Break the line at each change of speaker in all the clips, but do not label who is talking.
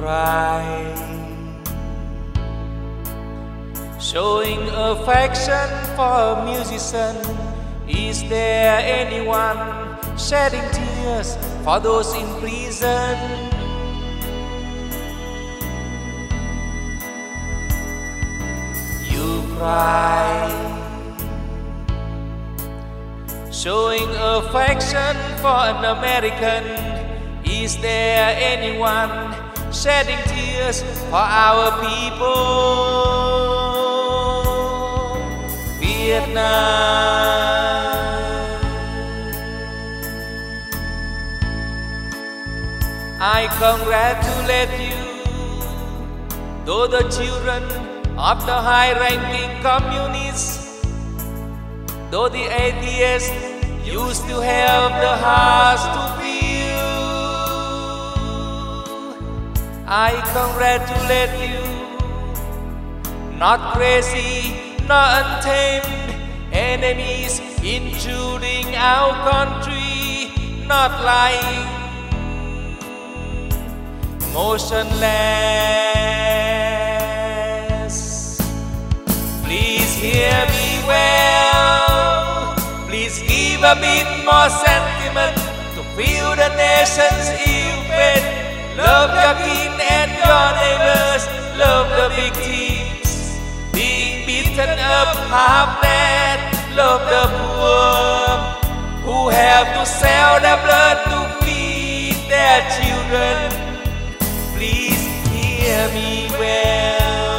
cry, showing affection for a musician. Is there anyone shedding tears for those in prison? You cry, showing affection for an American. Is there anyone shedding tears for our people? Vietnam, I congratulate you, though the children of the high-ranking communists, though the atheists used to have the hearts to feel. I congratulate you, not crazy, not untamed enemies intruding our country, not lying, motionless. Please hear me well, please give a bit more sentiment to feel the nation's ill fate. Love your kin and your neighbors, love the victims being beaten up half-dead, love the poor who have to sell their blood to feed their children. Please hear me well.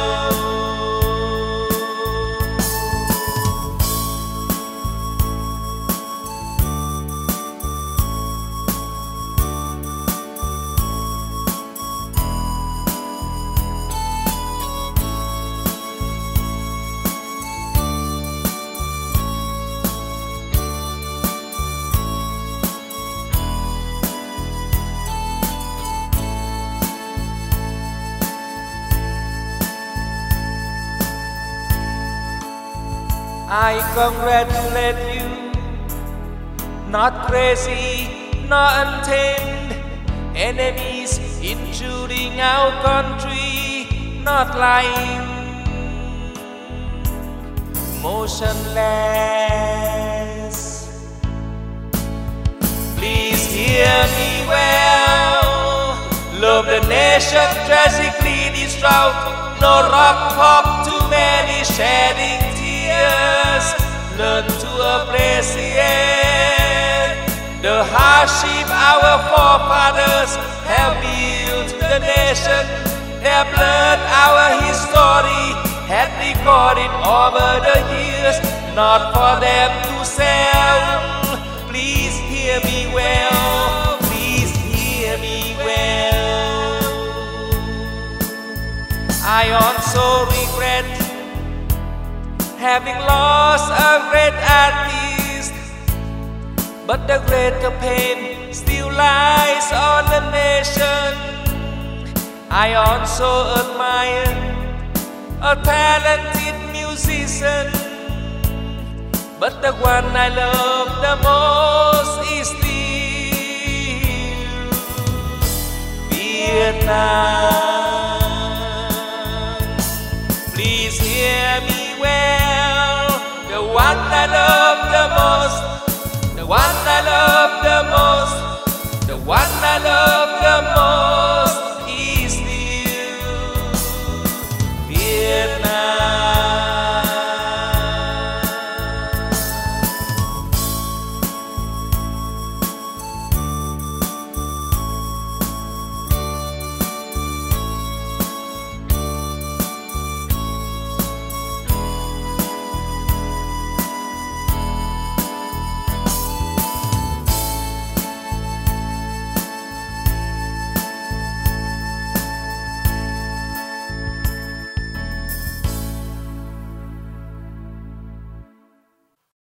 I congratulate you, not crazy, not untamed enemies intruding our country, not lying, motionless. Please hear me well, love the nation tragically distraught, no rock pop, too many shedding tears. Learn to appreciate the hardship our forefathers have built the nation. Their blood, our history, had recorded over the years, not for them to sell. Please hear me well, please hear me well. I also regret having lost a great artist, but the greater pain still lies on the nation. I also admire a talented musician, but the one I love the most is still Vietnam. Please hear me well, the one I love the most